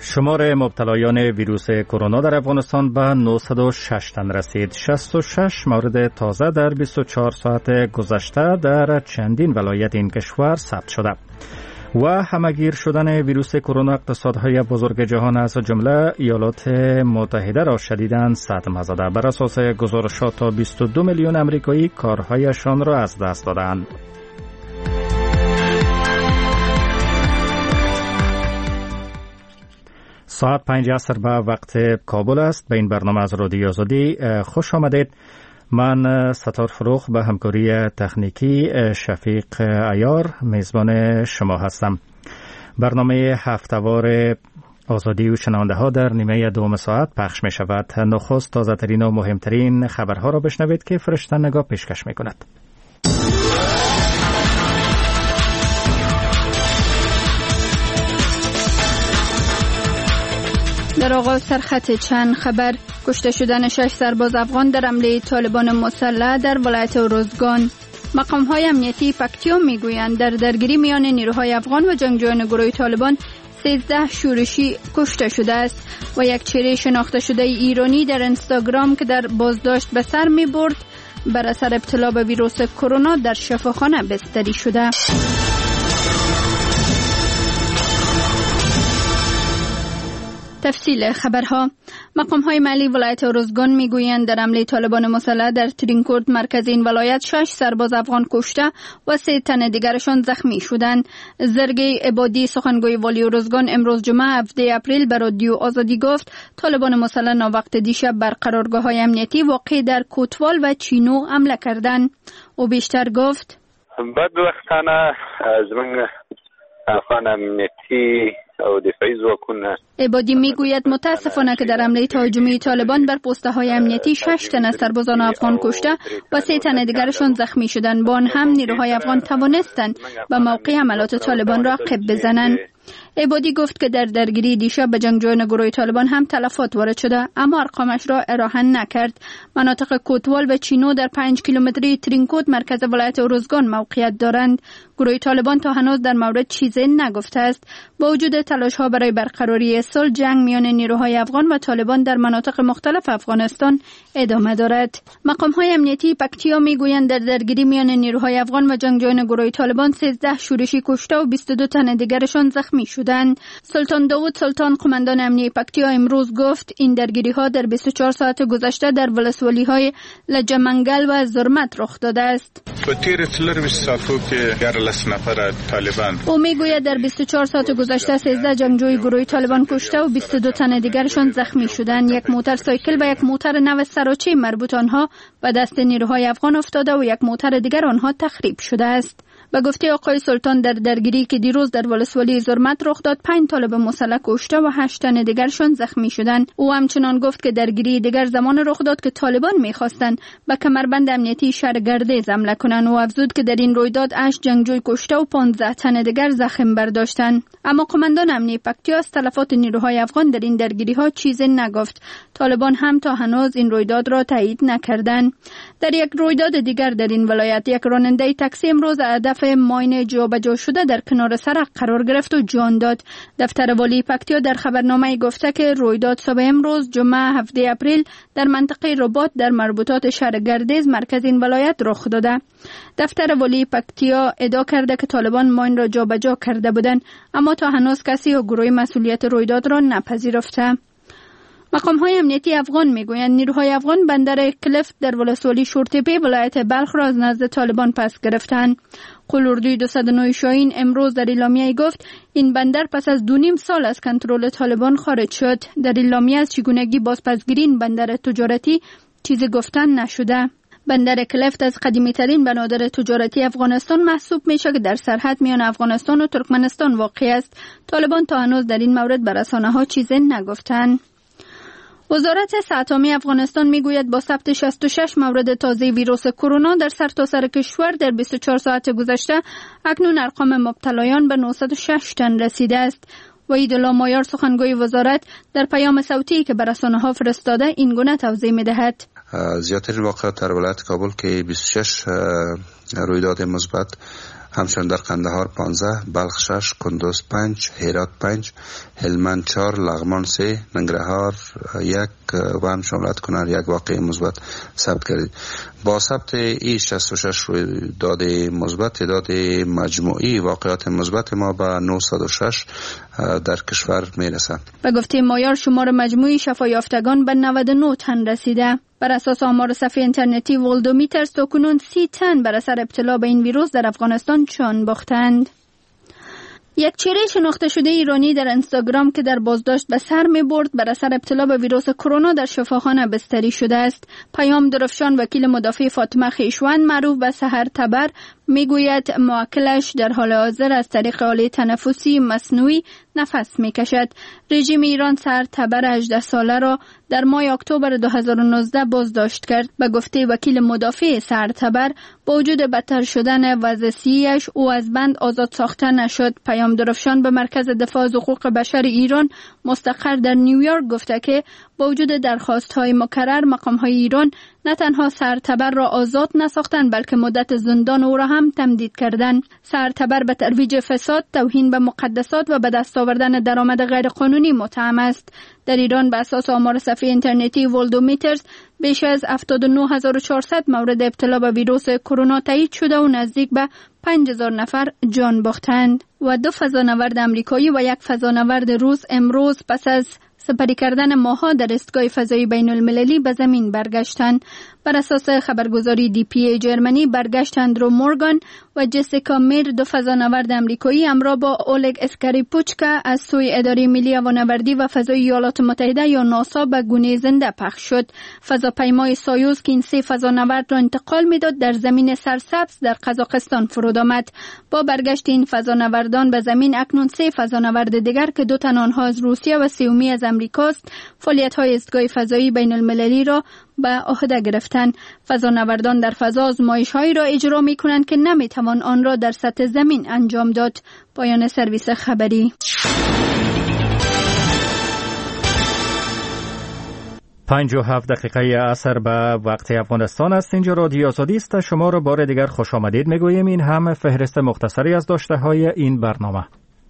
شمار مبتلایان ویروس کرونا در افغانستان به 906 تن رسید. 66 مورد تازه در 24 ساعت گذشته در چندین ولایت این کشور ثبت شده. و همگیر شدن ویروس کرونا اقتصادهای بزرگ جهان از جمله ایالات متحده را شدیداً صدمه زده. بر اساس گزارشات تا 22 میلیون امریکایی کارهایشان را از دست دادند. ساعت 5 عصر به وقت کابل است. به این برنامه از رادیو آزادی خوش آمدید. من ستار فروخ به همکاری تکنیکی شفیق عیار میزبان شما هستم. برنامه هفته‌وار آزادی و شنونده ها در نیمه دوم ساعت پخش می شود. نخست تازه ترین و مهمترین خبرها را بشنوید که فرشته نگاه پیشکش می کند. در آغاز سرخط چند خبر: کشته شدن 6 سرباز افغان در حمله طالبان مسلح در ولایت اروزگان. مقام‌های امنیتی پکتیا میگویند در درگیری میان نیروهای افغان و جنگجویان گروه طالبان 13 شورشی کشته شده است و یک چهره شناخته شده ایرانی در اینستاگرام که در بازداشت به سر می‌برد بر اثر ابتلا به ویروس کرونا در شفاخانه بستری شده. تفصیل خبرها: مقام‌های محلی ولایت اروزگان میگویند در حمله طالبان مسلح در ترینکورد مرکز این ولایت 6 سرباز افغان کشته و 3 تن دیگرشان زخمی شدند. زرگی عبادی سخنگوی والی اروزگان امروز جمعه 17 اپریل به رادیو آزادی گفت طالبان مسلح ناوقت دیشب بر قرارگاه‌های امنیتی واقع در کوتوال و چینو حمله کردند. او بیشتر گفت: بدبختانه از من افغان امنیتی او دفاعی ځواکونه. عبادی میگوید متاسفانه که در حمله تهاجمی طالبان بر پست‌های امنیتی 6 تن از سربازان افغان کشته و 3 تن دیگرشان زخمی شدند. با آن هم نیروهای افغان توانستند به موقع حملات طالبان را عقب بزنند. عبادی گفت که در درگیری دیشب به جنگجویان گروه طالبان هم تلفات وارد شده اما ارقامش را اراحه نکرد. مناطق کوتوال و چینو در 5 کیلومتری ترینکوت مرکز ولایت اروزگان موقعیت دارند. گروه طالبان تا هنوز در مورد چیزی نگفته است. با وجود تلاش‌ها برای برقراری صلح، جنگ میان نیروهای افغان و طالبان در مناطق مختلف افغانستان ادامه دارد. مقام‌های امنیتی پکتیا میگویند در درگیری میان نیروهای افغان و جنگجویان گروه طالبان 13 شورشی کشته و 22 تن دیگرشان زخمی شدند. سلطان داوود سلطان قماندان امنیتی پکتیا امروز گفت این درگیری‌ها در 24 ساعت گذشته در ولسوالی‌های لجمنگل و زرمت رخ داده است. او میگوید در 24 ساعت گذشته 13 جنگجوی گروه طالبان کشته و 22 تن دیگرشان زخمی شدند. یک موتورسایکل و یک موتر نو سراچه مربوط آنها به دست نیروهای افغان افتاده و یک موتر دیگر آنها تخریب شده است. به گفته آقای سلطان در درگیری که دیروز در ولسوالی زرمت رخ داد 5 طالب مسلح کشته و 8 تن دیگرشان زخمی شدند. او همچنان گفت که درگیری دیگر زمان رخ داد که طالبان می‌خواستند به کمربند امنیتی شهر گردیز حمله کنند و افزود که در این رویداد 8 جنگجوی کشته و 15 تن دیگر زخم برداشتند. اما قماندان امنیتی پکتیا از تلفات نیروهای افغان در این درگیری‌ها چیزی نگفت. طالبان هم تا هنوز این رویداد را تایید نکردند. در یک رویداد دیگر در این ولایت یک راننده تاکسی امروز هدف ماین جابجا شده در کنار سرک قرار گرفت و جان داد. دفتر والی پکتیا در خبرنامه گفته که رویداد صبح امروز جمعه 17 اپریل در منطقه رباط در مربوطات شهر گردیز مرکز این ولایت رخ داده. دفتر والی پکتیا ادعا کرده که طالبان ماین را جابجا کرده بودند اما تا هنوز کسی یا گروه مسئولیت رویداد را نپذیرفته. مقام‌های امنیتی افغان میگویند نیروهای افغان بندر کلفت در ولسوالی شورتپه ولایت بلخ را از نزد طالبان پس گرفتند. قلوردوی 209 شاهین امروز در اعلامیه گفت این بندر پس از 2.5 سال از کنترل طالبان خارج شد. در اعلامیه از چگونگی بازپسگیری این بندر تجارتی چیزی گفتن نشده. بندر کلفت از قدیمی‌ترین بنادر تجارتی افغانستان محسوب میشه که در سرحد میان افغانستان و ترکمنستان واقع است. طالبان تا هنوز در این مورد به رسانه‌ها چیزی نگفتند. وزارت صحت عامه افغانستان میگوید با ثبت 66 مورد تازه ویروس کرونا در سرتاسر کشور در 24 ساعت گذشته اکنون ارقام مبتلایان به 906 تن رسیده است. وحید الله مایار سخنگوی وزارت در پیام صوتی که به رسانه‌ها فرستاده این گونه توضیح می‌دهد. زیاترین واقعات در ولایت کابل که 26 رویداد مثبت همچنین در قندهار 15، بلخ 6، کندوز 5، هرات 5، هلمند 4، لغمان 3، ننگرهار 1 و همچنین ولایت کنر 1 واقعه مثبت ثبت کردید. با ثبت این 66 رویداد مثبت تعداد مجموعی واقعات مثبت ما به 906 در کشور میرسد. به گفته مایار شمار مجموعی شفایافتگان به 99 تن رسیده. بر اساس آمار صفحه اینترنتی ولدومیتر تاکنون 30 تن بر اثر ابتلا به این ویروس در افغانستان جان باختند. یک چهره شناخته شده ایرانی در اینستاگرام که در بازداشت به سر می برد بر اثر ابتلا به ویروس کرونا در شفاخانه بستری شده است. پیام درفشان وکیل مدافع فاطمه خویشوند معروف به سحر تبر میگوید موکلش در حال حاضر از طریق آله تنفسی مصنوعی نفس میکشد. رژیم ایران سحر تبر 18 ساله را در ماه اکتبر 2019 بازداشت کرد. به گفته وکیل مدافع سحر تبر با وجود بدتر شدن وضع صحی‌اش او از بند آزاد ساخته نشد. پیام درفشان به مرکز دفاع از حقوق بشر ایران مستقر در نیویورک گفته که با وجود درخواست‌های مکرر مقام‌های ایران نه تنها سحر تبر را آزاد نساختند بلکه مدت زندان او را هم تمدید کردند. سحر تبر به ترویج فساد، توهین به مقدسات و به دست آوردن درآمد غیرقانونی متهم است. در ایران به اساس آمار صفحه اینترنتی ولدومیترز بیش از 79400 مورد ابتلا به ویروس کرونا تایید شده و نزدیک به 5000 نفر جان باختند و 2 فضانورد آمریکایی و 1 فضانورد روس امروز پس از سپری کردن ماها در ایستگاه فضایی بین المللی به زمین برگشتند. بر اساس خبرگزاری DPA جرمنی برگشت اندرو مورگان و جسیکا میر 2 فضانورد آمریکایی همراه با اولگ اسکریپوچکا از سوی اداره ملی هوانوردی و فضای ایالات متحده یا ناسا به گونه زنده پخش شد. فضاپیمای سایوز که این 3 فضانورد را انتقال میداد در زمین سرسبز در قزاقستان فرود آمد. با برگشت این فضانوردان به زمین اکنون 3 فضانورد دیگر که 2 تن آنها از روسیه و 3 از امریکاست فعالیت‌های ایستگاه فضایی بین المللی را به عهده گرفتند. فضانوردان در فضا آزمایش‌هایی را اجرا می‌کنند که نمی‌توان آن را در سطح زمین انجام داد. پایان سرویس خبری. 57 دقیقه عصر به وقت افغانستان است. اینجا رادیو آزادی است. شما را بار دیگر خوش آمدید میگوییم. این هم فهرست مختصری از داشته‌های این برنامه.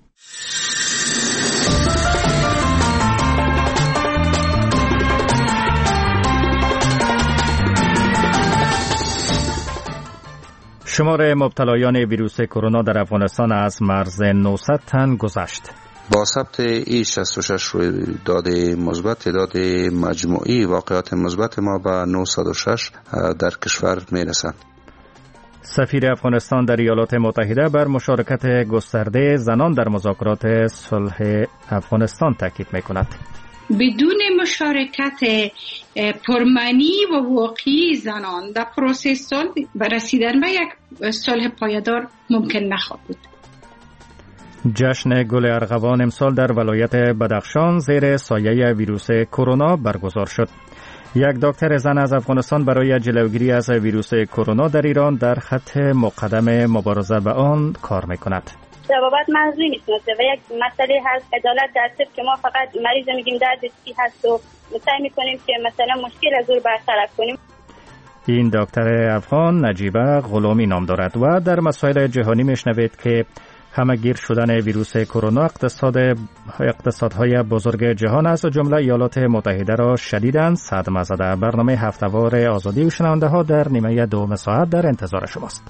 شمار مبتلایان ویروس کرونا در افغانستان از مرز 900 تن گذشت. با ثبت ای 66 رویداد مثبت تعداد مجموعی واقعات مثبت ما به 906 در کشور میرسد. سفیر افغانستان در ایالات متحده بر مشارکت گسترده زنان در مذاکرات صلح افغانستان تاکید میکند. بدون مشارکت پرمعنی و واقعی زنان در پروسه صلح رسیدن به یک صلح پایدار ممکن نخواهد بود. جشن گل ارغوان امسال در ولایت بدخشان زیر سایه ویروس کرونا برگزار شد. یک دکتر زن از افغانستان برای جلوگیری از ویروس کرونا در ایران در خط مقدم مبارزه با آن کار میکند. ضوابط منظوری میشناسه و یک مسئله هست عدالت در صرف که ما فقط مریض میگیم درد چی هست و سعی میکنیم که مثلا مشکل از او برطرف کنیم. این دکتر افغان نجیبه غلامی نام دارد و در مسائل جهانی میشنوید که همه‌گیر شدن ویروس کرونا اقتصادهای بزرگ جهان است و جمله ایالات متحده را شدیداً صدمه زده. برنامه هفته‌وار آزادی و شنونده ها در نیمه دوم ساعت در انتظار شماست.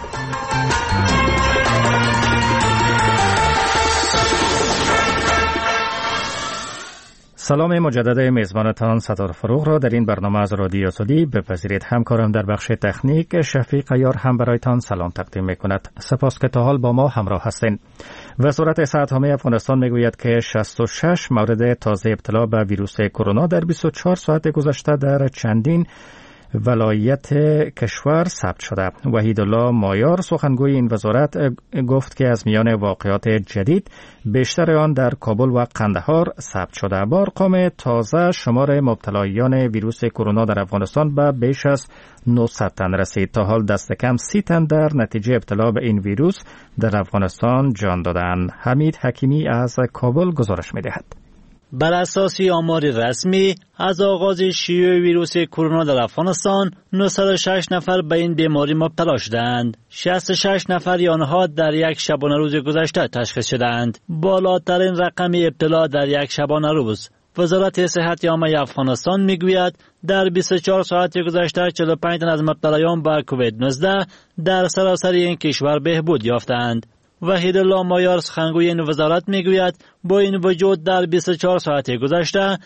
سلام مجدد میزبانتان ستار فروغ را در این برنامه از رادیو آزادی بپذیرید. همکارم در بخش تکنیک شفیق عیار هم برایتان سلام تقدیم میکند. سپاس که تا حال با ما همراه هستین. وزارت صحت عامه افغانستان میگوید که 66 مورد تازه ابتلا به ویروس کرونا در 24 ساعت گذشته در چندین ولایت کشور ثبت شده. وحیدالله مایار سخنگوی این وزارت گفت که از میان واقعات جدید بیشتر آن در کابل و قندهار ثبت شده. با ارقام تازه شمار مبتلایان ویروس کرونا در افغانستان به بیش از 900 تن رسید. تا حال دست کم 30 تن در نتیجه ابتلا به این ویروس در افغانستان جان دادند. حمید حکیمی از کابل گزارش می‌دهد. بر اساس آمار رسمی از آغاز شیوع ویروس کرونا در افغانستان 906 نفر به این بیماری مبتلا شدند. 66 نفر آنها در یک شبانه روز گذشته تشخیص شدند. بالاترین رقم ابتلا در یک شبانه روز. وزارت صحت عامه افغانستان میگوید در 24 ساعت گذشته 45 تن از مبتلایان به کووید 19 در سراسر این کشور بهبود یافتند. وحید الله مایار سخنگوی این وزارت میگوید با این وجود در 24 ساعت گذشته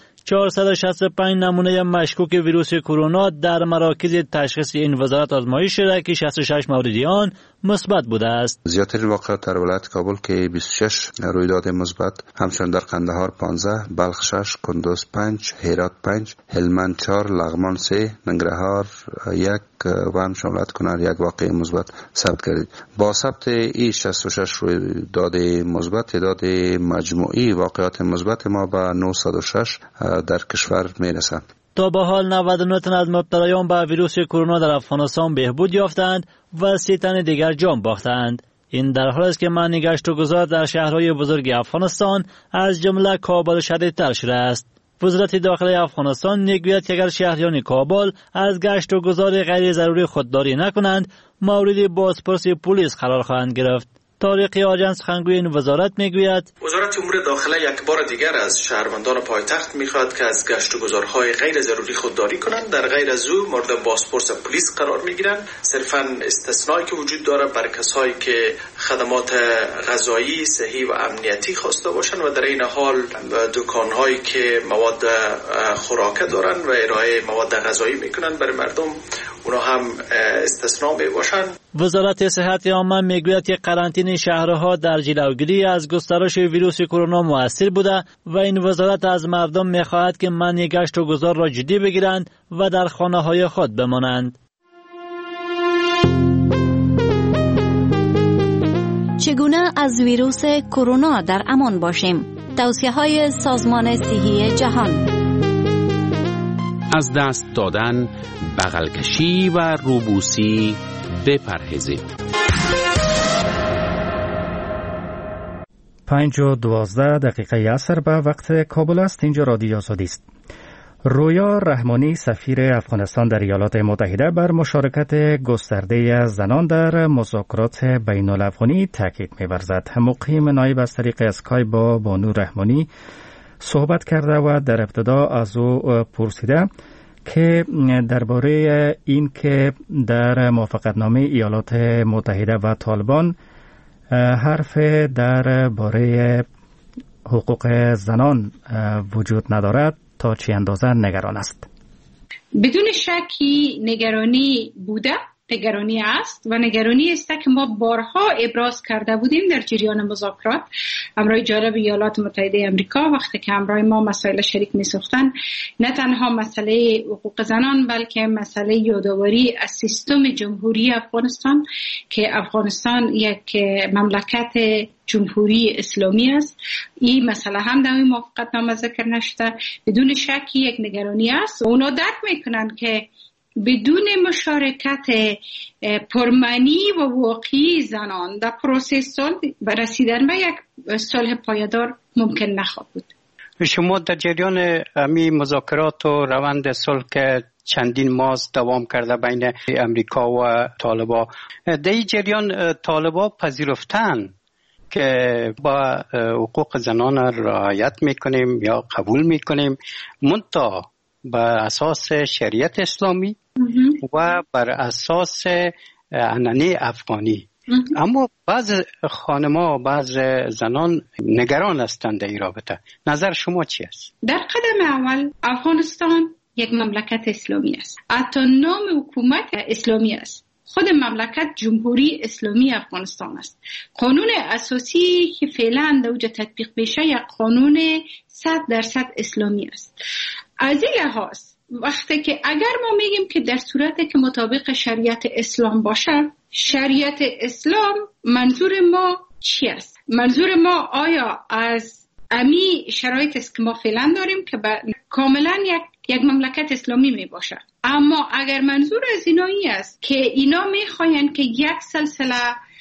465 نمونه مشکوک ویروس کرونا در مراکز تشخیص این وزارت آزمایش شده که 66 مورد آن مثبت بوده است. زیادترین واقعات در ولایت کابل که 26 رویداد مثبت، همچنین در قندهار 15، بلخ 6، کندوز 5، هرات 5، هلمند 4، لغمان 3، ننگرهار 1 و همچنین ولایت کنر 1 واقعه مثبت ثبت کردید. با ثبت این 66 رویداد مثبت تعداد مجموعی واقعات مثبت ما به 906 در کشور میرسد. تا به حال 99 تن از مبتلایان به ویروس کرونا در افغانستان بهبود یافتند و 30 تن دیگر جان باختند. این در حالی است که منع گشت و گذار در شهرهای بزرگ افغانستان از جمله کابل شدیدتر شده است. وزارت داخلی افغانستان میگوید که اگر شهریان کابل از گشت و گذار غیر ضروری خودداری نکنند، مورد بازپرسی پلیس قرار خواهند گرفت. طارق آجان سخنگوی این وزارت میگوید وزارت امور داخله یک بار دیگر از شهروندان پایتخت میخواهد که از گشت و گذارهای غیر ضروری خودداری کنند. در غیر از او مورد بازپرس پلیس قرار میگیرند. صرفا استثنایی که وجود داره بر کسایی که خدمات غذایی، صحی و امنیتی خواسته باشند و در این حال دکانهایی که مواد خوراکه دارند و ارائه مواد غذایی میکنند برای مردم، اونا هم استثنا می باشند. وزارت صحت عامه میگوید که قرنطینه شهرها در جلوگیری از گسترش ویروس کرونا مؤثر بوده و این وزارت از مردم میخواهد که منع گشت و گذار را جدی بگیرند و در خانه‌های خود بمانند. چگونه از ویروس کرونا در امان باشیم؟ توصیه‌های سازمان صحی جهان: از دست دادن، بغل کشی و روبوسی بپرهیزید. 5:12 عصر به وقت کابل است. اینجا رادیو آزادی است. رویا رحمانی سفیر افغانستان در ایالات متحده بر مشارکت گسترده زنان در مذاکرات بین الافغانی تاکید می‌ورزد. مقیم نایب از طریق اسکای با بانو رحمانی صحبت کرده و در ابتدا از او پرسیده که درباره این که در موافقتنامه ایالات متحده و طالبان حرف درباره حقوق زنان وجود ندارد، تا چه اندازه نگران است؟ بدون شکی نگرانی بوده، نگرانی است و نگرانی است که ما بارها ابراز کرده بودیم در جریان مذاکرات همراه جالب ایالات متحده آمریکا. وقتی که همراه ما مسائل شریک می ساختن، نه تنها مسئله حقوق زنان بلکه مسئله یادآوری از سیستم جمهوری افغانستان که افغانستان یک مملکت جمهوری اسلامی است، این مسئله هم در این موافقتنامه ذکر نشده. بدون شکی یک نگرانی است. اونا درک میکنن که بدون مشارکت پرمعنی و واقعی زنان در پروسه صلح و رسیدن به یک صلح پایدار ممکن نخواهد بود. شما در جریان امی مذاکرات و روند صلح که چندین ماه دوام کرده بین امریکا و طالبا، در این جریان طالبا پذیرفتن که با حقوق زنان رعایت میکنیم یا قبول میکنیم، منتها بر اساس شریعت اسلامی و بر اساس عنعنه افغانی. اما بعض خانم‌ها، بعض زنان نگران هستند در این رابطه. نظر شما چی است؟ در قدم اول افغانستان یک مملکت اسلامی است. حتی نام حکومت اسلامی است. خود مملکت جمهوری اسلامی افغانستان است. قانون اساسی که فعلا در اوج تطبیق بشه یک قانون 100% اسلامی است. از این لحاظ وقتی که اگر ما میگیم که در صورتی که مطابق شریعت اسلام باشه، شریعت اسلام منظور ما چی است؟ منظور ما آیا از امی شرایط است که ما فعلا داریم که کاملا یک مملکت اسلامی می باشه. اما اگر منظور از اینا است که اینا میخواین که یک سلسله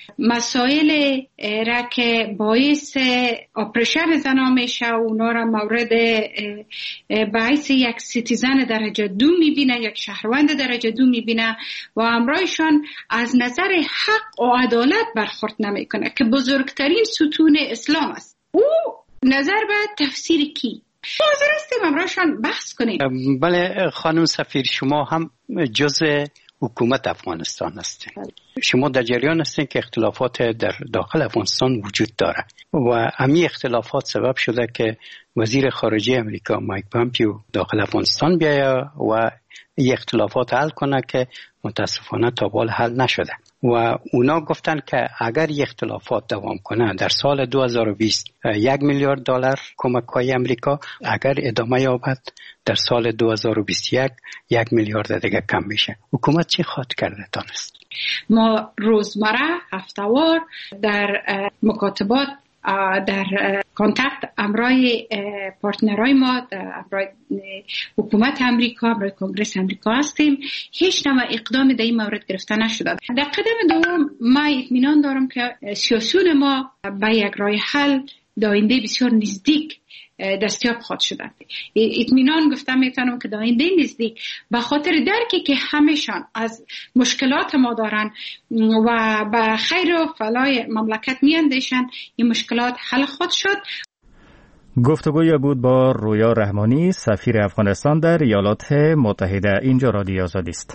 مسائل را که باعث اپریشن زنا میشه و اونا را مورد باعث یک سیتیزن درجه 2 میبینه، یک شهروند درجه 2 میبینه و همراهشان از نظر حق و عدالت برخورد نمیکنه که بزرگترین ستون اسلام است. او نظر به تفسیر کی؟ حاضر هستیم همراهشان بحث کنیم. بله خانم سفیر، شما هم جزء حکومت افغانستان هستین. شما در جریان هستین که اختلافات در داخل افغانستان وجود داره و همین اختلافات سبب شده که وزیر خارجه امریکا مایک پامپیو داخل افغانستان بیاید و این اختلافات حل کنه که متاسفانه تا بال حل نشده و اونا گفتن که اگر این اختلافات دوام کنه در سال 2020 $1 میلیارد کمک‌های امریکا، اگر ادامه یابد در سال 2021 $1 میلیارد دیگه کم میشه. حکومت چی خواد کرده دانست؟ ما روزمره هفته‌وار در مکاتبات در کانتکت امرای پارتنرای ما امرای حکومت امریکا، امرای کنگرس امریکا هستیم. هیچ نوع اقدام در این مورد گرفته نشده. در قدم دوم ما اطمینان دارم که سیاسیون ما به یک راه حل در آینده بسیار نزدیک دستیاب خواهد شدند. اطمینان گفتم میتونم که در آینده نزدیک به خاطر درکی که همشان از مشکلات ما دارن و به خیر و فلاح مملکت میاندیشن، این مشکلات حل خواهد شد. گفتگوی بود با رویا رحمانی، سفیر افغانستان در ایالات متحده. اینجا رادیو آزادی است.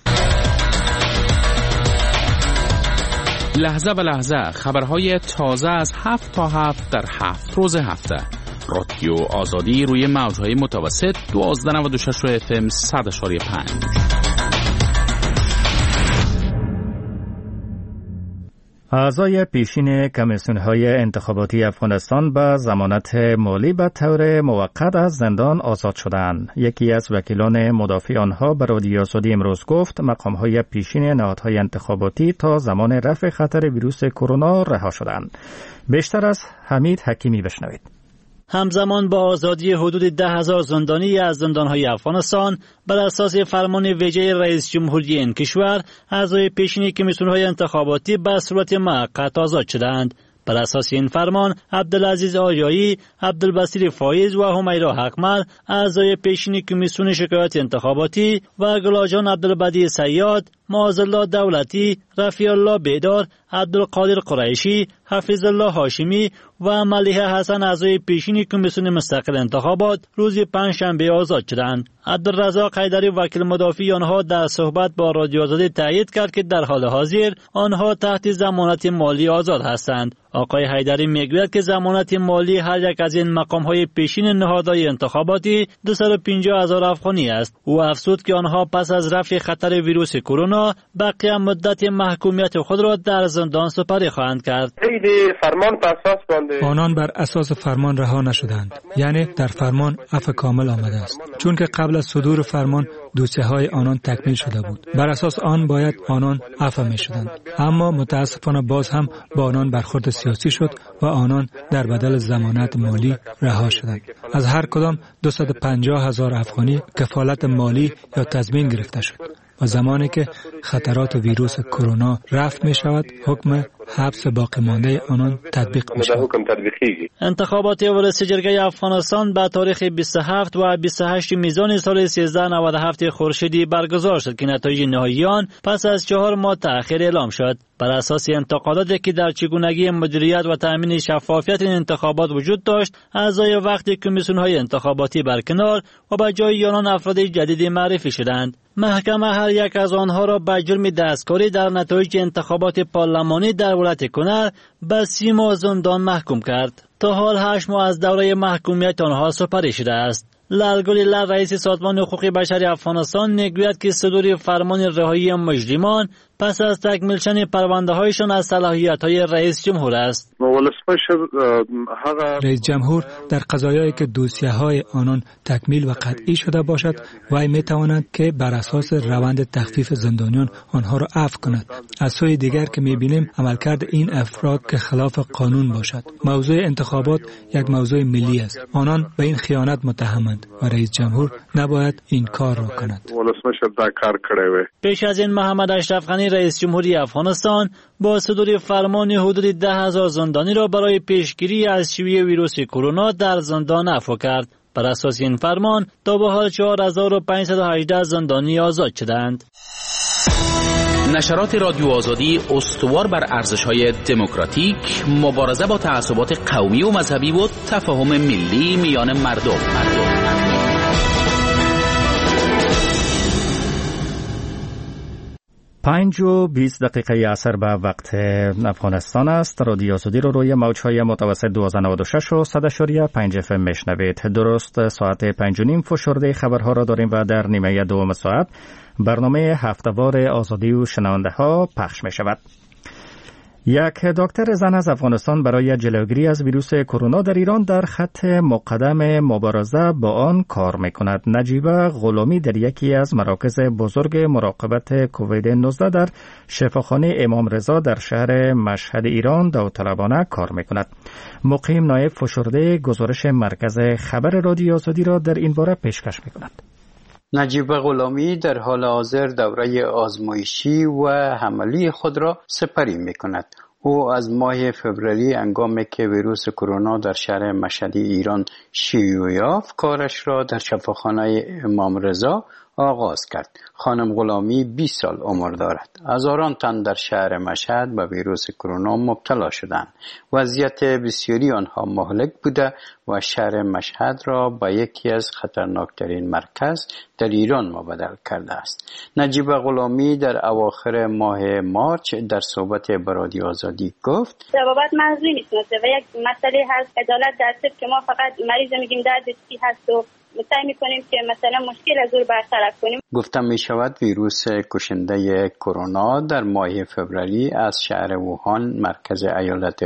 لحظه به لحظه خبرهای تازه از 7 تا 7 در 7 روز هفته. رادیو آزادی روی موجهای متوسط 1296 و FM 100.5. اعضای پیشین کمیسیون‌های انتخاباتی افغانستان به ضمانت مالی به طور موقت از زندان آزاد شدند. یکی از وکیلان مدافع آنها به رادیو آزادی امروز گفت مقام‌های پیشین نهادهای انتخاباتی تا زمان رفع خطر ویروس کرونا رها شدند. بیشتر از حمید حکیمی بشنوید. همزمان با آزادی حدود 10,000 زندانی از زندان‌های افغانستان بر اساس فرمان ویژه رئیس جمهوری این کشور، اعضای پیشین کمیسیون‌های انتخاباتی به صورت موقت آزاد شدند. بر اساس این فرمان عبدالعزیز آریایی، عبدالبصیر فایز و همیرا حقمل اعضای پیشین کمیسیون شکایات انتخاباتی و گلاجان عبدالبدی صیاد، معاذالله دولتی، رفیع الله بیدار، عبدالقادر قریشی، حفیظ الله هاشمی و ملیحه حسن اعضای پیشین کمیسیون مستقل انتخابات روز پنجشنبه آزاد شدند. عبدالرزاق حیدری وکیل مدافع آنها در صحبت با رادیو آزادی تایید کرد که در حال حاضر آنها تحت ضمانت مالی آزاد هستند. آقای حیدری میگوید که ضمانت مالی هر یک از این مقام‌های پیشین نهادهای انتخاباتی 250,000 افغانی است. او افزود که آنها پس از رفع خطر ویروس کرونا بقیه مدت محکومیت خود را در زندان سپری خواهند کرد. آنان بر اساس فرمان رها نشدند، یعنی در فرمان عفو کامل آمده است، چون که قبل از صدور فرمان دوسیه‌های آنان تکمیل شده بود. بر اساس آن باید آنان عفو می‌شدند، اما متاسفانه باز هم با آنان برخورد سیاسی شد و آنان در بدل ضمانت مالی رها شدند. از هر کدام 250,000 افغانی کفالت مالی یا تضمین گرفته شد و زمانی که خطرات ویروس کرونا رفع می شود، حکم حبس باقی مانده آنان تطبیق می شود. انتخابات ولسی جرگه افغانستان به تاریخ 27 و 28 میزان سال 1397 خورشیدی برگزار شد که نتایج نهایی آن پس از 4 ماه تأخیر اعلام شد. بر اساس انتقاداتی که در چگونگی مدیریت و تأمین شفافیت این انتخابات وجود داشت، اعضای وقت کمیسیون‌های انتخاباتی برکنار و به جای آنان افراد جدیدی معرفی شدند. محکمه هر یک از آنها را به جرم دستکاری در نتایج انتخابات پارلمانی در ولایت کنر به 30 ماه زندان محکوم کرد. تا حال 8 ماه از دوره محکومیت آنها سپری شده است. لالگلی لال رئیس سازمان حقوق بشر افغانستان میگوید که صدور فرمان رهایی مجرمان پس از تکمیل شدن پرونده‌هایشان از صلاحیت‌های رئیس جمهور است. رئیس جمهور در قضایایی که دوسیه‌های آنان تکمیل و قطعی شده باشد، وی می‌تواند که بر اساس روند تخفیف زندانیان آنها را عفو کند. از سوی دیگر که می‌بینیم عملکرد این افراد که خلاف قانون باشد. موضوع انتخابات یک موضوع ملی است. آنان به این خیانت متهمند و رئیس جمهور نباید این کار را کند. پیش از این محمد اشرف غنی رئیس جمهوری افغانستان با صدور فرمان حدود 10,000 زندانی را برای پیشگیری از شیوع ویروس کرونا در زندان عفو کرد. بر اساس این فرمان تا به حال 4518 زندانی آزاد شدند. نشرات رادیو آزادی استوار بر ارزش‌های دموکراتیک، مبارزه با تعصبات قومی و مذهبی و تفاهم ملی میان مردم. 5:20 عصر به وقت افغانستان است. رادیو آزادی رو روی موج‌های متوسط 1296 و 100.5 FM میشنوید. درست ساعت 5:30 فشرده خبرها را داریم و در نیمه دوم ساعت برنامه هفته‌وار آزادی و شنونده ها پخش می شود. یک دکتر زن از افغانستان برای جلوگیری از ویروس کرونا در ایران در خط مقدم مبارزه با آن کار می کند. نجیبه غلامی در یکی از مراکز بزرگ مراقبت کووید 19 در شفاخانه امام رضا در شهر مشهد ایران داوطلبانه کار می کند. مقیم نایب فشرده گزارش مرکز خبر رادیو آزادی را در این باره پیشکش می کند. نجیبه غلامی در حال حاضر دوره آزمایشی و عملی خود را سپری می کند. او از ماه فوریه هنگامی که ویروس کرونا در شهر مشهد ایران شیوع یافت کارش را در شفاخانه امام رضا آغاز کرد. خانم غلامی 20 سال عمر دارد. هزاران تن در شهر مشهد به ویروس کرونا مبتلا شدند. وضعیت بسیاری آنها مهلک بوده و شهر مشهد را به یکی از خطرناکترین مرکز در ایران مبدل کرده است. نجیبه غلامی در اواخر ماه مارچ در صحبت با رادیو آزادی گفت: ضوابط منظوری میشناسه و یک مسئله هست عدالت در طب که ما فقط مریض میگیم درد چی هست و سعی میکنیم که مثلا مشکل از او برطرف کنیم. گفتم میشود ویروس کشنده کرونا در ماه فوریه از شهر ووهان مرکز ایالت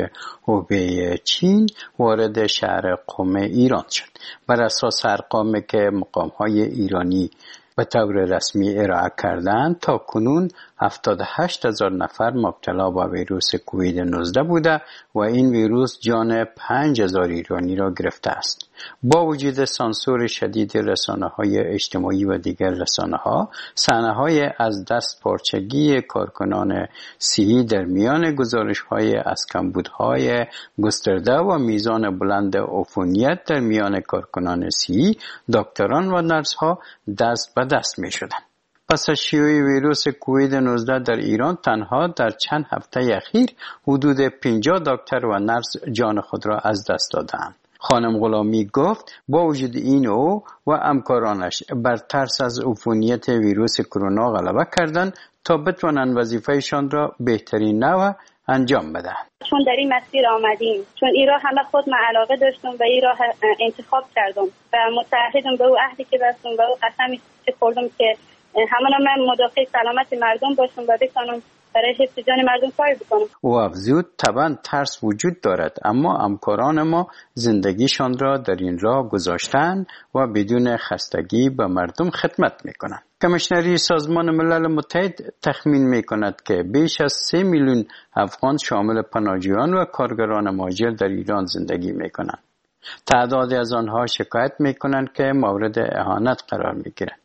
هوبی چین وارد شهر قم ایران شد. بر اساس ارقامی که مقام‌های ایرانی به طور رسمی ارائه کردند تا کنون 78,000 نفر مبتلا به ویروس کووید 19 بوده و این ویروس جان 5,000 ایرانی را گرفته است. با وجود سانسور شدید رسانه‌های اجتماعی و دیگر رسانه‌ها، صحنه‌های از دست پارچگی کارکنان صحی در میان گزارش‌های از کمبودهای گسترده و میزان بلند عفونیت در میان کارکنان صحی، دکتران و نرس‌ها دست به دست می‌شدند. پس از شیوع ویروس کووید 19 در ایران تنها در چند هفته اخیر حدود 50 دکتر و نرس جان خود را از دست دادند. خانم غلامی گفت با وجود این او و همکارانش بر ترس از عفونیت ویروس کرونا غلبه کردند تا بتوانند وظیفه‌شان را بهترین نوع انجام بدهند. چون در این مسیر آمدیم، چون این راه همه خود من علاقه داشتم و این راه انتخاب کردم و متعهدم به او عهدی که بستم و او قسمی که خوردم که همانا من مدافع سلامت مردم باشم و بتانم برای حفظ جان مردم کار بکنم. او افزود طبعا ترس وجود دارد اما همکاران ما زندگیشان را در این راه گذاشتند و بدون خستگی به مردم خدمت میکنند. کمیشنری سازمان ملل متحد تخمین میکند که بیش از 3 میلیون افغان شامل پناهجویان و کارگران مهاجر در ایران زندگی میکنند. تعدادی از آنها شکایت میکنند که مورد اهانت قرار میگیرند.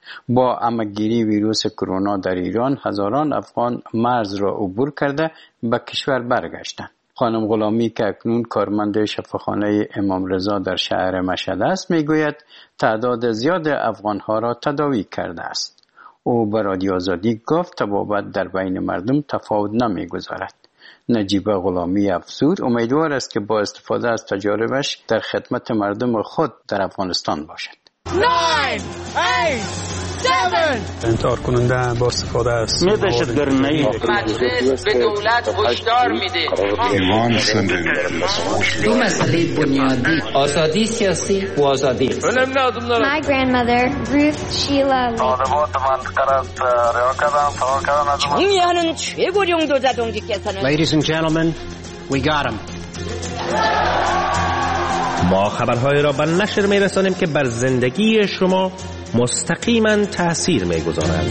با همه‌گیری ویروس کرونا در ایران هزاران افغان مرز را عبور کرده به کشور برگشتند. خانم غلامی که اکنون کارمند شفاخانه امام رضا در شهر مشهد است میگوید تعداد زیاد افغانها را تداوی کرده است. او به رادیو آزادی گفت طبابت در بین مردم تفاوت نمیگذارد. نجیبه غلامی افزود امیدوار است که با استفاده از تجاربش در خدمت مردم خود در افغانستان باشد. 9 8 7 انتحار کننده با استفاده از دهشتگردی مجلس به دولت هشدار میده دو مسئله بنیادی آزادی سیاسی و آزادی My grandmother Ruth Sheila 정의하는 최고령 도자동지께서는 Ladies and gentlemen, we got him. ما خبرهای را به نشر می‌رسانیم که بر زندگی شما مستقیما تأثیر می‌گذارند.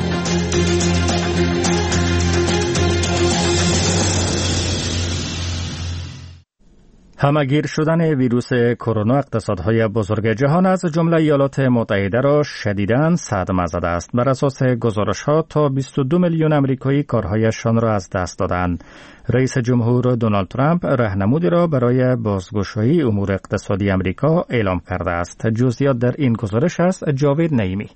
همگیر شدن ویروس کرونا اقتصادهای بزرگ جهان از جمله ایالات متحده را شدیداً صدمه زده است. بر اساس گزارش‌ها تا 22 میلیون آمریکایی کارهایشان را از دست دادند. رئیس جمهور دونالد ترامپ راهنمودی را برای بازگشایی امور اقتصادی آمریکا اعلام کرده است. جزئیات در این گزارش است جاوید نعیمی.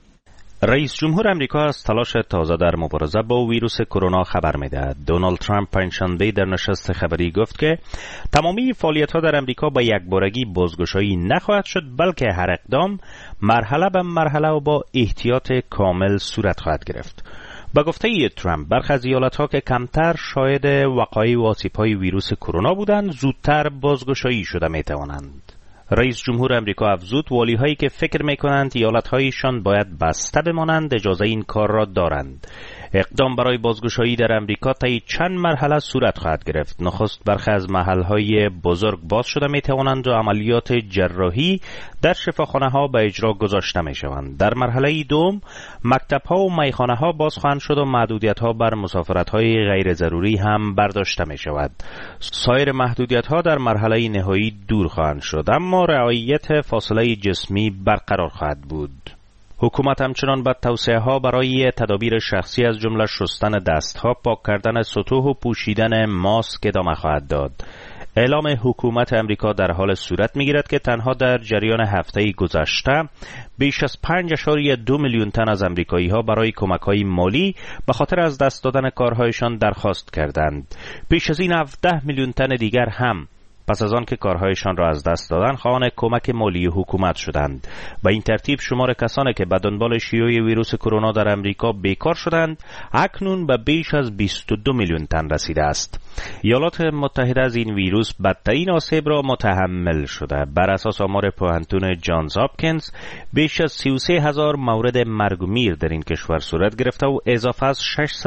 رئیس جمهور امریکا از تلاش تازه در مبارزه با ویروس کرونا خبر می‌دهد. دونالد ترامپ پنجشنبه در نشست خبری گفت که تمامی فعالیت‌ها در امریکا با یکبارگی بازگشایی نخواهد شد، بلکه هر اقدام مرحله به مرحله و با احتیاط کامل صورت خواهد گرفت. با گفته ترامپ برخی از ایالت‌ها که کمتر شاهد وقایع و آسیب‌های ویروس کرونا بودند، زودتر بازگشایی شده می‌توانند. رئیس جمهور امریکا افزود والی‌هایی که فکر می‌کنند ایالت‌هایشان باید بسته بمانند اجازه این کار را دارند. اقدام برای بازگشایی در امریکا طی چند مرحله صورت خواهد گرفت. نخست برخی از محل‌های بزرگ باز شده می‌توانند و عملیات جراحی در شفاخانه‌ها به اجرا گذاشته می‌شوند. در مرحله دوم مکتب‌ها و میخانه‌ها باز خواهند شد و محدودیت‌ها بر مسافرت‌های غیر ضروری هم برداشته می‌شود. سایر محدودیت‌ها در مرحله نهایی دور خواهند شد، اما رعایت فاصله جسمی برقرار خواهد بود. حکومت همچنان به توصیه‌ها برای تدابیر شخصی از جمله شستن دست‌ها، پاک کردن سطوح و پوشیدن ماسک ادامه خواهد داد. اعلام حکومت امریکا در حال صورت می‌گیرد که تنها در جریان هفته گذشته بیش از 5.2 میلیون تن از امریکایی‌ها برای کمک‌های مالی به خاطر از دست دادن کارهایشان درخواست کردند. بیش از این 17 میلیون تن دیگر هم پس از آن که کارهایشان را از دست دادند خواهان کمک مالی حکومت شدند. با این ترتیب شمار کسانی که به دنبال شیوع ویروس کرونا در امریکا بیکار شدند اکنون به بیش از 22 میلیون تن رسیده است. ایالات متحده از این ویروس بدترین آسیب را متحمل شده. بر اساس آمار پوهنتون جانز هاپکینز بیش از 33,000 مورد مرگ و میر در این کشور صورت گرفته و اضافه از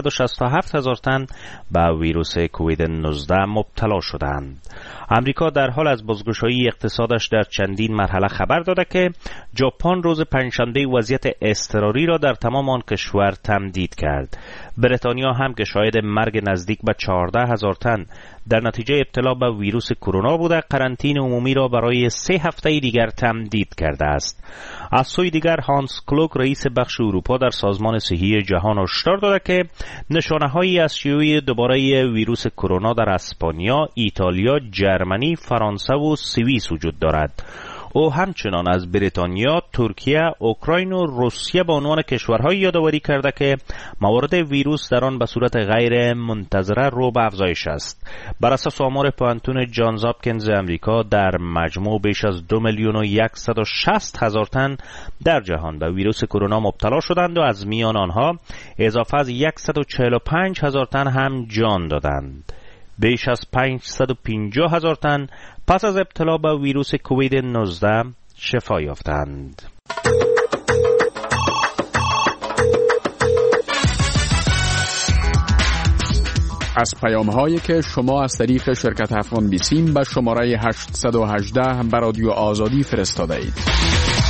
667,000 تن به ویروس کووید 19 مبتلا شدند. امریکا در حال از بازگشایی اقتصادش در چندین مرحله خبر داده که ژاپن روز پنجشنبه وضعیت اضطراری را در تمام آن کشور تمدید کرد. بریتانیا هم که شاهد مرگ نزدیک به 14,000 تن در نتیجه ابتلا به ویروس کرونا بوده، قرنطینه عمومی را برای 3 هفته دیگر تمدید کرده است. از سوی دیگر هانس کلوک رئیس بخش اروپا در سازمان صحی جهان هشدار داده که نشانه‌هایی از شیوع دوباره ویروس کرونا در اسپانیا، ایتالیا، جرمنی، فرانسه و سوئیس وجود دارد. او همچنان از بریتانیا، ترکیه، اوکراین و روسیه به عنوان کشورهایی یادآوری کرده که موارد ویروس در آن به صورت غیر منتظره رو به افزایش است. بر اساس آمار پوهنتون جانز هاپکینز امریکا در مجموع بیش از 2,160,000 تن در جهان به ویروس کرونا مبتلا شدند و از میان آنها اضافه از 145,000 تن هم جان دادند. بیش از 550,000 تن پس از ابتلا به ویروس کووید 19 شفا یافتند. از پیام‌هایی که شما از طریق شرکت افغان بیسیم به شماره 818 به رادیو آزادی فرستاده اید.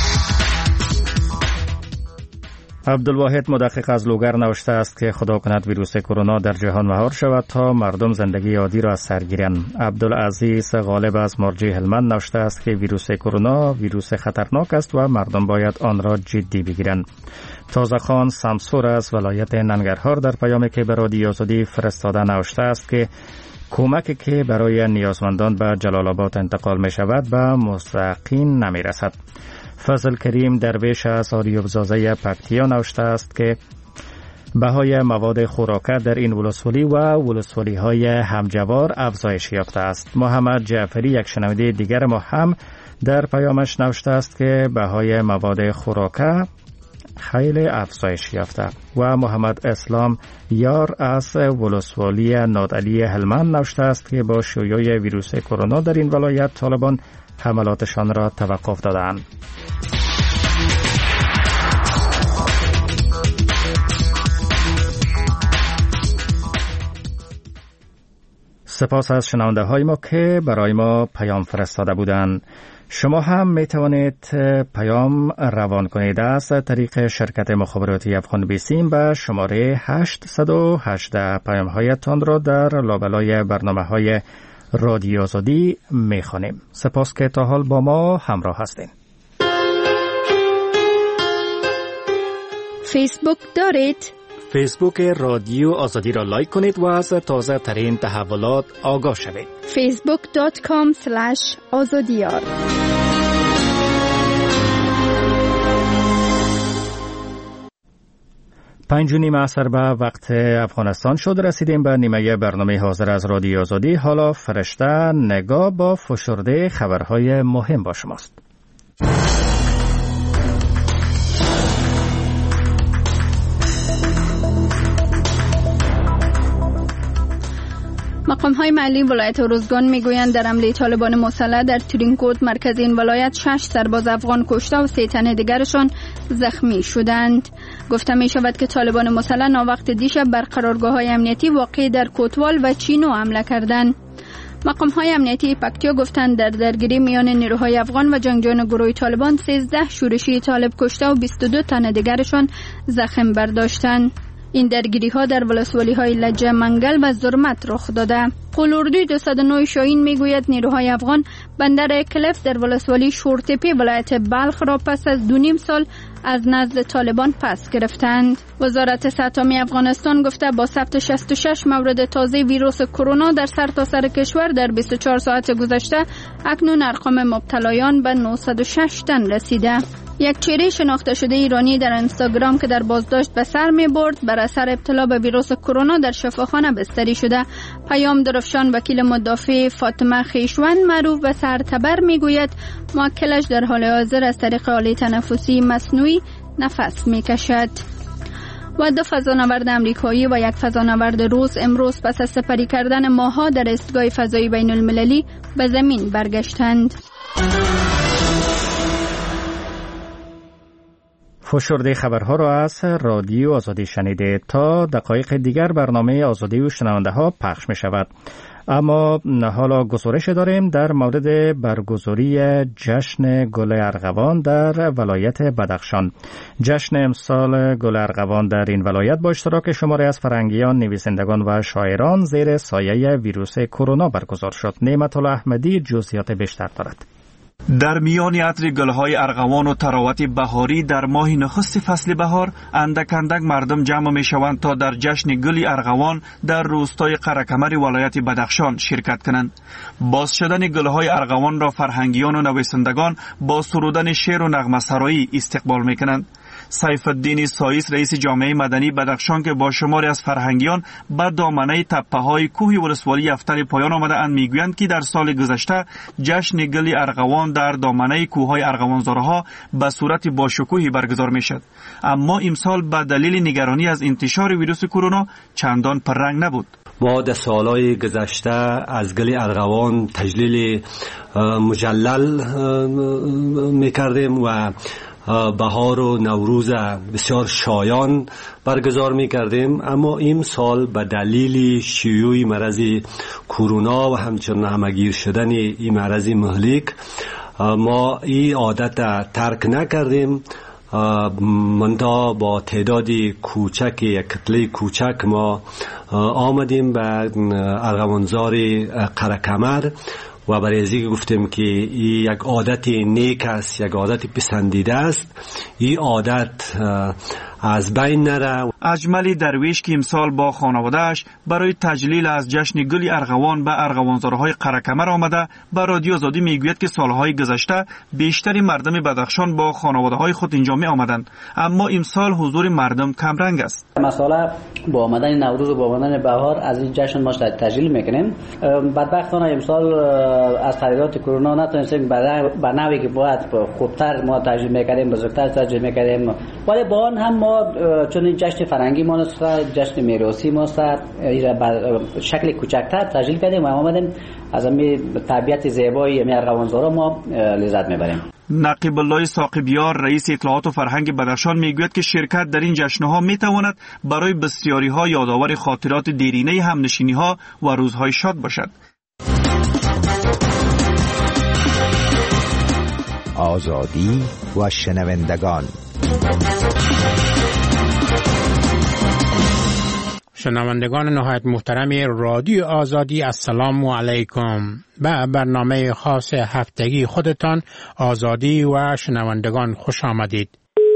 عبدالواحد مدقق از لوگر نوشته است که خدا کند ویروس کرونا در جهان مهار شود تا مردم زندگی عادی را از سر گیرند. عبدالعزیز غالب از مرجی هلمند نوشته است که ویروس کرونا ویروس خطرناک است و مردم باید آن را جدی بگیرند. تازه خان سمسور از ولایت ننگرهار در پیامی که به رادیو آزادی فرستاده نوشته است که کمکی که برای نیازمندان به جلال آباد انتقال می شود به مستحقین نمی رسد. فضل کریم درویش از آریوبزازه پکتیا نوشته است که بهای مواد خوراکه در این ولسوالی و ولسوالی های همجوار افزایش یافته است. محمد جعفری یک شنونده دیگر ما هم در پیامش نوشته است که بهای مواد خوراکه خیلی افزایش یافته و محمد اسلام یار از ولسوالی نادعلی هلمند نوشته است که با شیوع ویروس کرونا در این ولایت طالبان حملاتشان را توقف دادند. سپاس از شنونده های ما که برای ما پیام فرستاده بودند. شما هم می توانید پیام روان کنید از طریق شرکت مخابراتی افغان بیسیم به شماره 818. پیام هایتان را در لابلای برنامه های رادیو آزادی میخوانیم. سپاس که تا حال با ما همراه هستین. فیسبوک دارید؟ فیسبوک رادیو آزادی را لایک کنید و از تازه ترین تحولات آگاه شوید. facebook.com/azadiyar 5:30 عصر به وقت افغانستان شد. رسیدیم به نیمه برنامه حاضر از رادیو آزادی. حالا فرشته نگاه با فشرده خبرهای مهم با شماست. مقام‌های محلی ولایت روزگان میگویند در حمله طالبان مسلح در ترینکوت مرکز این ولایت 6 سرباز افغان کشته و 3 تن دیگرشان زخمی شدند. گفته می شود که طالبان مسلح ناوقت دیشب بر قرارگاه‌های امنیتی واقع در کوتوال و چینو حمله کردند. مقام‌های امنیتی پکتیا گفتند در درگیری میان نیروهای افغان و جنگجویان گروه طالبان 13 شورشی طالب کشته و 22 تن دیگرشان زخم برداشتند. این درگیری ها در ولسوالی های لجه منگل و زرمت رخ داده. قلوردوی 209 شاهین میگوید نیروهای افغان بندر کلف در ولسوالی شورتپی ولایت بلخ را پس از 2.5 سال از نزد طالبان پس گرفتند. وزارت صحت عامه افغانستان گفته با ثبت 66 مورد تازه ویروس کرونا در سرتاسر کشور در 24 ساعت گذشته اکنون ارقام مبتلایان به 906 تن رسیده. یک چهره شناخته شده ایرانی در اینستاگرام که در بازداشت به سر می برد بر اثر ابتلا به ویروس کرونا در شفاخانه بستری شده. پیام درفشان وکیل مدافع فاطمه خیشوند معروف به سرتبر می گوید موکلش در حال حاضر از طریق آله تنفسی مصنوعی نفس می کشد. و 2 فضانورد امریکایی و 1 فضانورد روس امروز پس از سپری کردن ماه‌ها در ایستگاه فضایی بین المللی به زمین برگشتند. فشرده خبرها را از رادیو آزادی شنیده. تا دقایق دیگر برنامه آزادی و شنونده ها پخش می شود. اما حالا گزارش داریم در مورد برگزاری جشن گل ارغوان در ولایت بدخشان. جشن امسال گل ارغوان در این ولایت با اشتراک شماری از فرهنگیان، نویسندگان و شاعران زیر سایه ویروس کرونا برگزار شد. نعمت الله احمدی جزئیات بیشتر دارد. در میان عطر گلهای ارغوان و تراوت بهاری در ماه نخست فصل بهار اندک اندک مردم جمع می شوند تا در جشن گل ارغوان در روستای قره‌کمر ولایت بدخشان شرکت کنند. باز شدن گلهای ارغوان را فرهنگیان و نویسندگان با سرودن شعر و نغمه سرایی استقبال می کنند. سیف الدین سایس رئیس جامعه مدنی بدخشان که با شماری از فرهنگیان به دامنه تپه‌های کوه ولسوالی یفتل پایان آمده اند میگویند که در سال گذشته جشن گل ارغوان در دامنه کوههای ارغوانزارها به صورت باشکوهی برگزار میشد، اما امسال به دلیل نگرانی از انتشار ویروس کرونا چندان پررنگ نبود. ما در سالهای گذشته از گل ارغوان تجلیل مجلل میکردیم و بهار و نوروز بسیار شایان برگزار می کردیم، اما این سال به دلیل شیوع مرض کرونا و همچنین همگیر شدن این مرض مهلک ما این عادت ترک نکردیم. منتها با تعدادی کوچک، یک کتله کوچک ما آمدیم به ارغوانزار قره‌کمر و برای ازی گفتیم که این یک عادت نیک است، یک عادت پسندیده است، این عادت از بین نره. اجملی درویش که امسال با خانواده‌اش برای تجلیل از جشن گل ارغوان به ارغوانزارهای قره‌کمر آمده به رادیو آزادی میگوید که سالهای گذشته بیشتری مردم بدخشان با خانواده‌های خود اینجا می آمدند، اما امسال حضور مردم کم رنگ است. مسئله با آمدن نوروز و با آمدن بهار از این جشن ما تجلیل میکنیم. بدبختانه امسال از تغییرات کرونا نتونستیم به نوعی که باید خوبتر ما تجلیل میکردیم، بزرگتر تجلیل میکردیم، ولی با آن هم ما چون این جشن فرهنگی ما است، جشن میراثی ما است، به شکل کوچکتر تجلیل کردیم و آمدیم از همین طبیعت زیبایی همین ارغوانزارا ما لذت میبریم. نقیب الله ساقبیار رئیس اطلاعات و فرهنگ بدخشان میگوید که شرکت در این جشن‌ها میتواند برای بسیاری‌ها یادآور خاطرات دیرینه همنشینی‌ها و روزهای شاد باشد. آزادی و شنوندگان. شنوندگان نهایت محترم رادیو آزادی، السلام علیکم. به برنامه خاص هفتگی خودتان آزادی و شنوندگان خوش آمدید.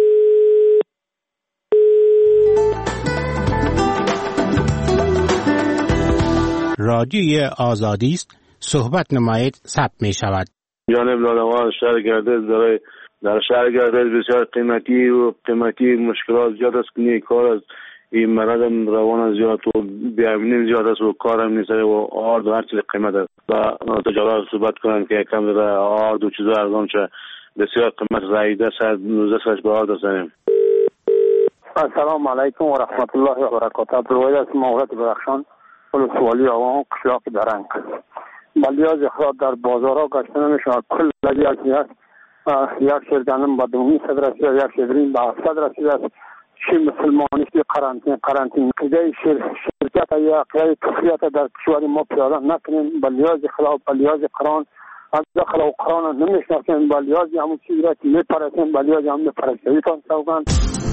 رادیوی آزادی است، صحبت نمایید ثبت می شود. جانب لالوان شهر گردش در شهر گردش بسیار قیمتی مشکلات زیاد است که کار از این مرض روان زیاد و بیامنی زیاد است و کار هم نیست و آرد و هر چیز قیمت است و تجارت صحبت کنن که کم در آرد و چیزا ارزان چه بسیار قیمت رایده 19 سالش به آرد است. السلام علیکم و رحمت الله و برکاته. پروید از مهورت برخشان ولسوالی آوان قشلاق درنگ بلیاز اخراج در بازارها گشته نمیشود. کل یک شرگانم با 200 رسید، یک شدرین با 700 رسید است. چی مسلمانی که قرنطینه قیده شرکت یا قیده کفریت در کشور ما پیاده نکنیم. بلیاز خلاف بلیاز قرآن از داخل و قرآن نمیشناسیم. بلیاز همون چیزی را که میپرسیم بلیاز هم میپرسیم. سوگند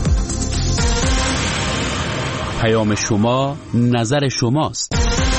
پیام شما نظر شماست.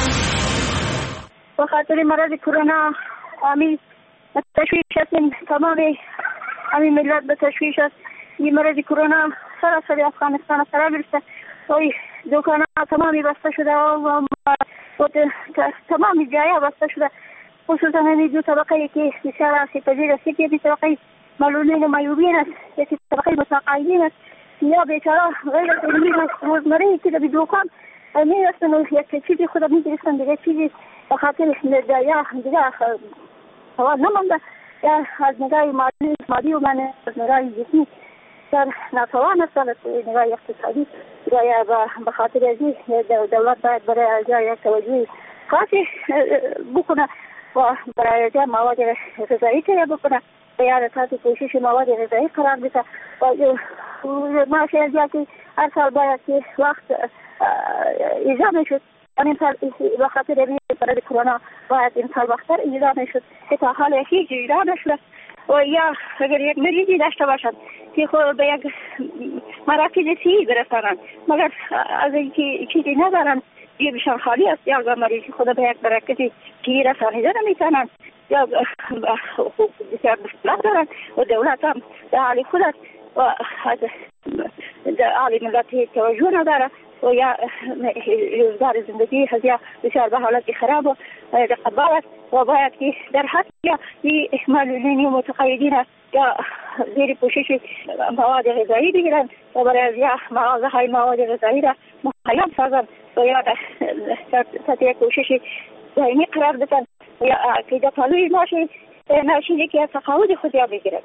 به خاطر مرض کرونا همین تشویش هستیم، تمام همین ملت به تشویش است. این مرض کرونا سراسر افغانستان سر برسه و دکان تمامی بسته شده و تمامی جای بسته شده، خصوصا همین دو طبقه که بسیار آسیب‌پذیر است. یکی طبقه معلولین و معیوبین است، یکی طبقه متقاعدین است یا بیچاره غیر علمی است. روزمره که در دکان میرسن و یک چیزی خود میگیرستن دیگه چیزی به خاطر یا دیگه سوال نمانده یا از نگاه مادی و من از نگاه جسمی در ناتوان است. از نگاه اقتصادی یا به خاطر ازی دولت باید برای ازی یک توجهی خاصی بکنه و برای ازی مواد غذایی تیه بکنه و یا تحت کوشش مواد غذایی قرار بده و ماشی ازی که هر سال باید که وقت ایجا میشد. این سال به خاطر برای کرونا باید این سال وقتر ایجا میشد که تا حال هیچ ایجا نشد و یا اگر یک مریضی داشته باشد که خود به یک مراکز صحی برسانند مگر از اینکه چیزی ندارند یا بشان خالی است یا مریضی خود به یک مراکز صحی رسانیده نمیتونند یا بسیار مشکلات دارند و دولت هم در حال خود است و در حال ملتی توجه نداره و یا روزگار زندگی هزیا بسیار به حالت خراب و رقابت و باید که در حد یا معلولین و متقاعدین یا زیر پوشش مواد غذایی بگیرن و برای ازیا مغازه های مواد غذایی را مهیا سازن و یا تحت کوشش دائمی قرار بدن یا که در پالوی ماشین یکی از تقاعد خود یا بگیرد.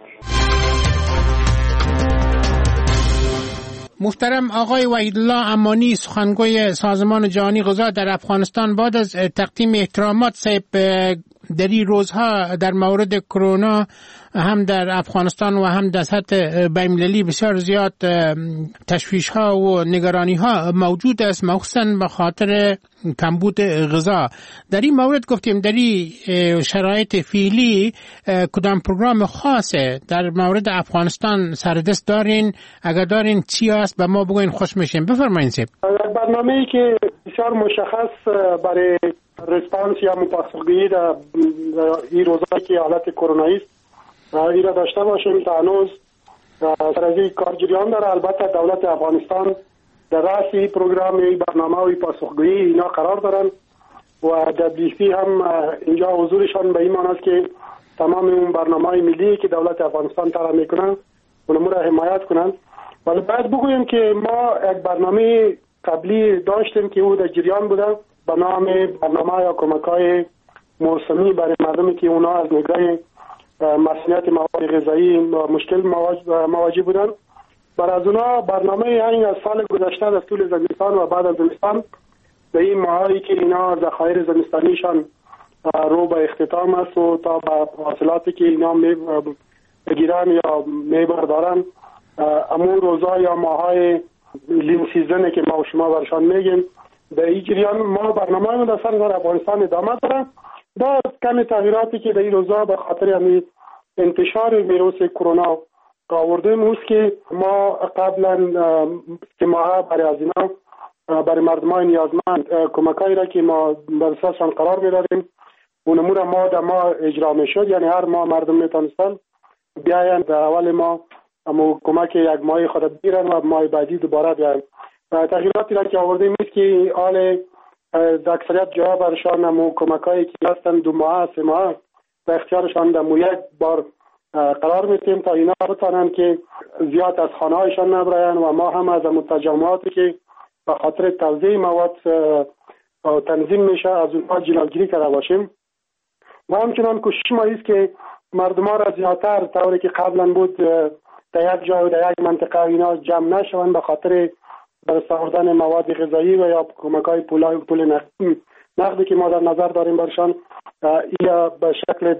محترم آقای وحیدالله امانی، سخنگوی سازمان جهانی غذا در افغانستان، بعد از تقدیم احترامات صاحب در این روزها در مورد کرونا هم در افغانستان و هم در سطح بین‌المللی بسیار زیاد تشویش ها و نگرانی ها موجود است، مخصوصا به خاطر کمبود غذا. در این مورد گفتیم در این شرایط فعلی کدام پروگرام خاصه در مورد افغانستان سردست دارین؟ اگر دارین چی است به ما بگوین، خوش میشیم. بفرمایید سیب. برنامه‌ای که بسیار مشخص برای ریسپانس یا پاسخگویی در این روزایی که حالت کرونایی است این را داشته باشیم. تا هنوز سرازی کارجریان داره. البته دولت افغانستان در رأس این پروگرام این برنامه و پاسخگویی اینا قرار دارن و WFP هم اینجا حضورشان به این معنی است که تمام اون برنامه‌های ملی که دولت افغانستان طرح میکنن اونم را حمایت کنن. ولی باید بگویم که ما یک برنامه قبلی داشتیم که او در جریان بوده به نام برنامه یا کمک‌های موسمی برای مردمی که اونا از نگاه مسئولیت مواد غذایی مشکل مواجه بودن. بر از اونا برنامه این از سال گذشته در طول زمستان و بعد از زمستان به این ماهایی که اینا ذخایر زمستانیشان رو به اختتام است و تا به حاصلاتی که اینا بگیرن یا میبردارن امون روزا یا ماهای لین سیزنه که ما و شما برشان میگیم به این جریان ما برنامه ما در افغانستان ادامه داره. با کمی تغییراتی که در این روزا به خاطر همین انتشار ویروس کرونا آوردیم اوست که ما قبلا که ماه برای از اینا برای مردمان نیازمند کمکایی را که ما بر اساسشان قرار میدادیم اونمو را ما در ماه اجرا میشد. یعنی هر ماه مردم میتونستن بیاین در اول ما اما کمک یک ماهی خود بگیرن و ماه بعدی دوباره بیاین. تغییراتی را که آوردیم است که حال در اکثریت جاها برشان اما کمکایی که هستن 2 ماه 3 ماه در اختیارشان در مو یک بار قرار میتیم تا اینا بتانن که زیاد از خانه هایشان نبراین و ما هم از تجمعاتی که به خاطر توزیع مواد تنظیم میشه از اونها جلوگیری کرده باشیم. و همچنان کوشش ما است که مردم ها را زیادتر طوری که قبلا بود در یک جا و در یک منطقه اینا جمع نشوند به خاطر برای آوردن مواد غذایی و یا کمک‌های پول نقدی که ما در نظر داریم برشان یا به شکل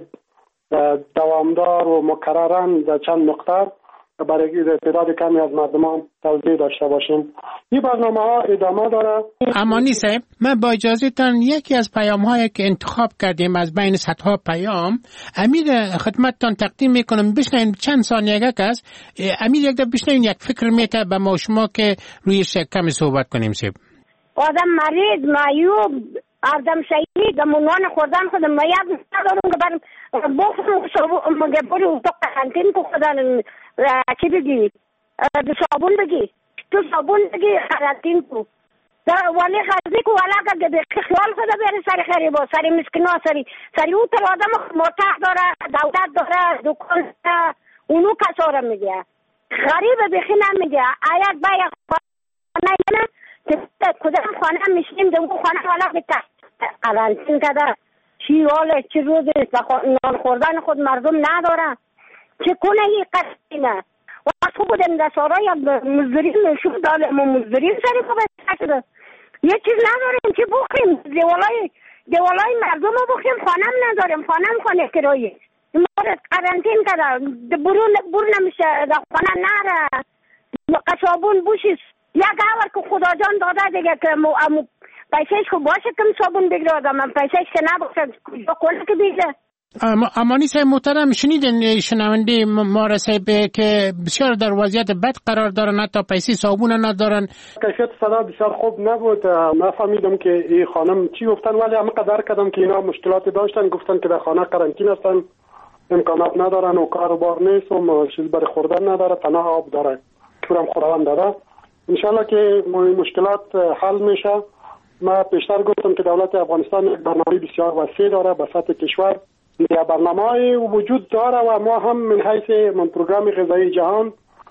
دوامدار و مکررن در چند نقطه برای تعداد کمی از مردمان توزیع داشته باشیم. این برنامه ها ادامه داره. امانی صاحب، من با اجازهتان یکی از پیام هایی که انتخاب کردیم از بین صدها پیام امیر خدمتتان تقدیم میکنم. بشنویم چند ثانیه است. امیر یک دفعه بشنویم یک فکر میته به ما شما که روی کمی صحبت کنیم. صاحب آدم مریض معیوب آدم شهید منوان خوردن خودم میاد ندارم که برم بخورم مگه برو تو قرنطین کو خودن چی بگی صابون بگی تو صابون بگی قرنطین کو ولی خزی کو علاقه که به خیال خدا بره سری خریبا سری مسکینا سری او تر آدم متح داره دولت داره دکان اونو کساره میگه غریب بخی نمیگه آیت باید نه کدام خانه میشیم دو خانه والا بیتا قرنطین کده چی حاله چی روزه نان خوردن خود مردم نداره چه کنه این قرنطینه و خوب بودم در سارای مزدورین نشون داله ما مزدورین سری خوب شده یه چیز نداریم چی بخوریم دیوالای مردم رو بخوریم خانم نداریم خانه کرایه مورد قرنطین کده برون نمیشه در خانه نره قصابون بوشیست یک آور که خدا جان داده دیگه که پیسهش خوب باشه کم صابون بگیره آدم من پیسهش که نباشه کنه که بگیره. امانی صاحب محترم شنیدن شنونده ما را صاحب که بسیار در وضعیت بد قرار دارن حتی پیسه صابون ندارن. کیفیت صدا بسیار خوب نبود. نفهمیدم که این خانم چی گفتن ولی همه قدر کردم که اینا مشکلاتی داشتن گفتن که در خانه قرنطین هستن امکانات ندارن و کار و بار نیست و چیز برای خوردن نداره تنها آب داره کورم خوران داره. انشالله که مشکلات حل میشه. ما پیشتر گفتم که دولت افغانستان یک برنامه بسیار وسیع داره به سطح کشور. یا برنامه وجود داره و ما هم من حیث پروگرام غذایی جهان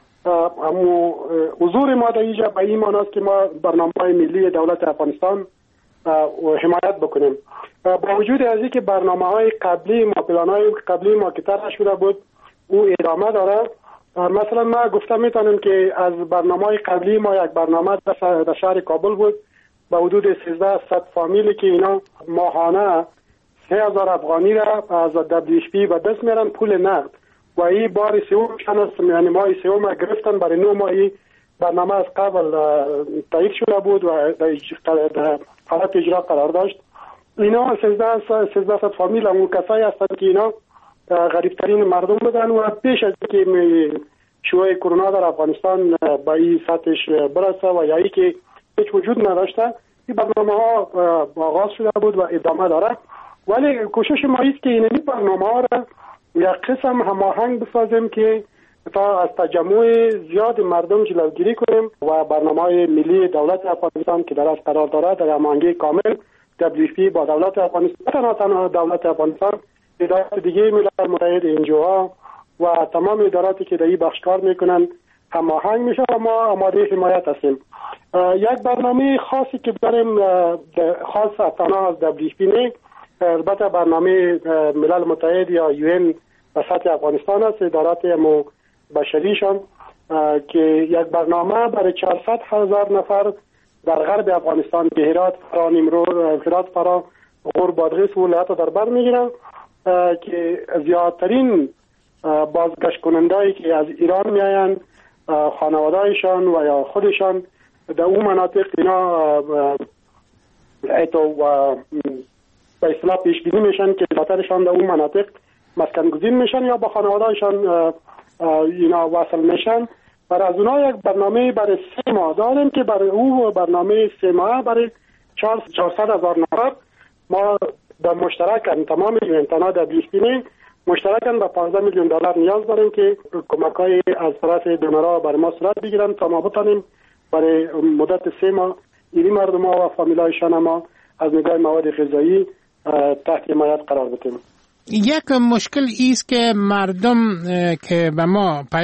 حضور ما در اینجا به این معنی است که ما برنامه ملی دولت افغانستان حمایت بکنیم. با وجود از اینکه برنامه‌های قبلی ما پلان‌های قبلی ما که طرح شده بود او ادامه داره. مثلا ما گفتم میتونم که از برنامه‌های قبلی ما یک برنامه در شهر کابل بود با حدود 1300 فامیلی که اینا ماهانه 3000 افغانی را از WFP به دست میارن پول نقد و این بار سومشان است. یعنی ماه سوم گرفتن برای 9 ماهی برنامه از قبل تایید شده بود و در حالت اجرا قرار داشت. اینا 1300 فامیل همون کسایی هستند که اینا غریبترین مردم بودن و پیش از که شیوع کرونا در افغانستان به این سطحش برسه و یا ای که هیچ وجود نداشته این برنامه ها آغاز شده بود و ادامه داره. ولی کوشش ما است که این برنامه ها را یک قسم هماهنگ بسازیم که تا از تجمع زیاد مردم جلوگیری کنیم و برنامه ملی دولت افغانستان که در از قرار داره در هماهنگی کامل WFP با دولت افغانستان تنها دولت افغانستان ادارات دیگه ملل متحد انجوها و تمام اداراتی که در این بخش کار میکنن هماهنگ میشه و ما آماده حمایت هستیم. یک برنامه خاصی که داریم خاص تنها از WFP نه البته برنامه ملل متحد یا UN به سطح افغانستان است ادارات بشریشان که یک برنامه برای 400,000 نفر در غرب افغانستان که هرات فرا نیمروز هرات فرا غور بادغیس ولایت در بر میگیرن که زیادترین بازگشت کنندهایی که از ایران میاین خانوادهایشان و یا خودشان در اون مناطق اینا به اصطلاح پیش بینی میشن که زیادترشان در اون مناطق مسکن گزین میشن یا با خانوادهایشان اینا وصل میشن برای از اونها یک برنامه برای 3 ماه داریم که برای او برنامه 3 ماه برای 400,000 نفر ما در مشترکاً تمام ایونت‌ها در بیستینی مشترکاً به $15 میلیون نیاز داریم که کمک‌های از طرف دونرها برای ما صورت بگیرن تا ما بتانیم برای مدت 3 ماه این مردم‌ها و فامیلایشان ما از نگاه مواد غذایی تحت حمایت قرار بدیم. یک مشکل ایست که مردم که به ما